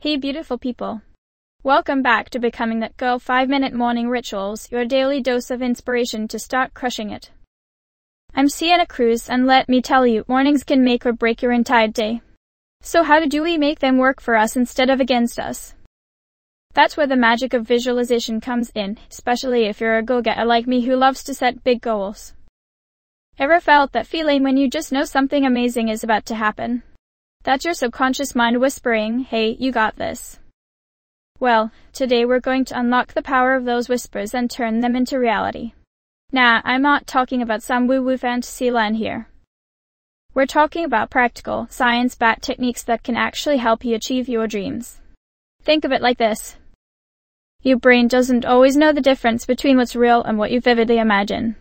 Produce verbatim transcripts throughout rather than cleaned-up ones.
Hey beautiful people. Welcome back to Becoming That Girl five minute Morning Rituals, your daily dose of inspiration to start crushing it. I'm Sienna Cruz, and let me tell you, mornings can make or break your entire day. So how do we make them work for us instead of against us? That's where the magic of visualization comes in, especially if you're a go-getter like me who loves to set big goals. Ever felt that feeling when you just know something amazing is about to happen? That's your subconscious mind whispering, hey, you got this. Well, today we're going to unlock the power of those whispers and turn them into reality. Nah, I'm not talking about some woo-woo fantasy land here. We're talking about practical, science-backed techniques that can actually help you achieve your dreams. Think of it like this. Your brain doesn't always know the difference between what's real and what you vividly imagine.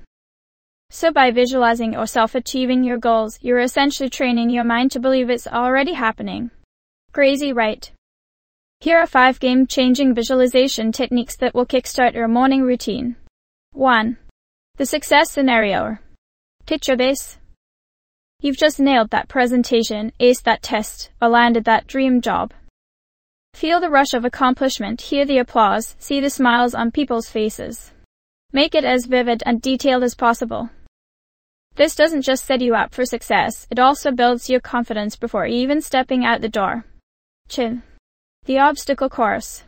So by visualizing yourself achieving your goals, you're essentially training your mind to believe it's already happening. Crazy, right? Here are five game-changing visualization techniques that will kickstart your morning routine. one. The success scenario. Picture this. You've just nailed that presentation, aced that test, or landed that dream job. Feel the rush of accomplishment, hear the applause, see the smiles on people's faces. Make it as vivid and detailed as possible. This doesn't just set you up for success, it also builds your confidence before even stepping out the door. two. The obstacle course.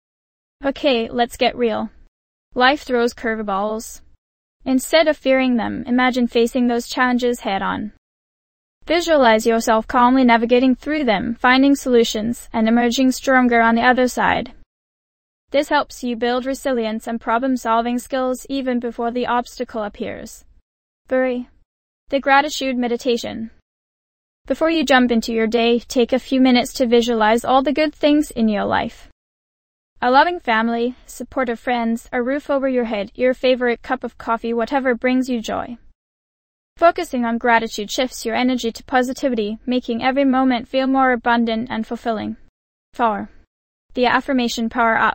Okay, let's get real. Life throws curveballs. Instead of fearing them, imagine facing those challenges head-on. Visualize yourself calmly navigating through them, finding solutions, and emerging stronger on the other side. This helps you build resilience and problem-solving skills even before the obstacle appears. three. The gratitude meditation. Before you jump into your day, take a few minutes to visualize all the good things in your life. A loving family, supportive friends, a roof over your head, your favorite cup of coffee, whatever brings you joy. Focusing on gratitude shifts your energy to positivity, making every moment feel more abundant and fulfilling. four. The affirmation power-up.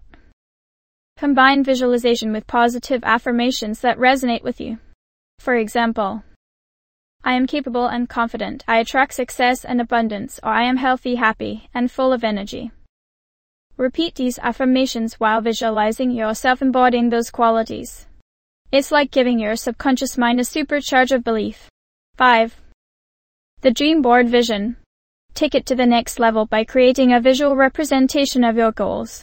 Combine visualization with positive affirmations that resonate with you. For example, I am capable and confident, I attract success and abundance, or I am healthy, happy, and full of energy. Repeat these affirmations while visualizing yourself embodying those qualities. It's like giving your subconscious mind a supercharge of belief. five. The dream board vision. Take it to the next level by creating a visual representation of your goals.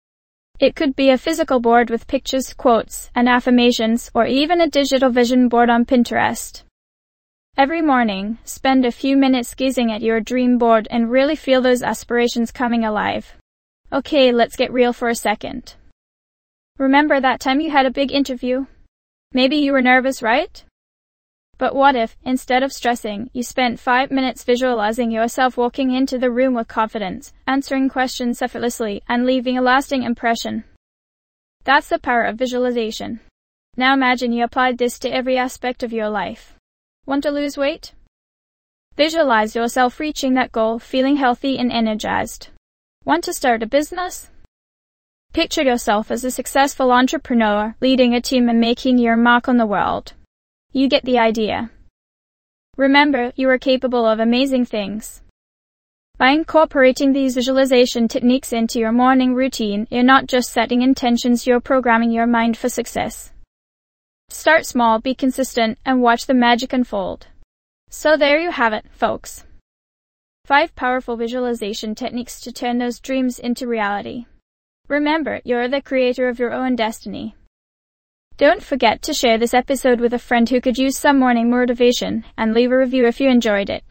It could be a physical board with pictures, quotes, and affirmations, or even a digital vision board on Pinterest. Every morning, spend a few minutes gazing at your dream board and really feel those aspirations coming alive. Okay, let's get real for a second. Remember that time you had a big interview? Maybe you were nervous, right? But what if, instead of stressing, you spent five minutes visualizing yourself walking into the room with confidence, answering questions effortlessly, and leaving a lasting impression? That's the power of visualization. Now imagine you applied this to every aspect of your life. Want to lose weight? Visualize yourself reaching that goal, feeling healthy and energized. Want to start a business? Picture yourself as a successful entrepreneur, leading a team and making your mark on the world. You get the idea. Remember, you are capable of amazing things. By incorporating these visualization techniques into your morning routine, you're not just setting intentions, you're programming your mind for success. Start small, be consistent, and watch the magic unfold. So there you have it, folks. Five powerful visualization techniques to turn those dreams into reality. Remember, you're the creator of your own destiny. Don't forget to share this episode with a friend who could use some morning motivation, and leave a review if you enjoyed it.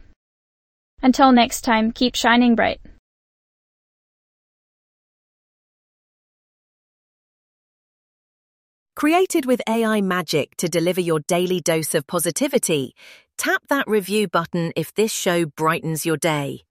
Until next time, keep shining bright. Created with A I magic to deliver your daily dose of positivity, tap that review button if this show brightens your day.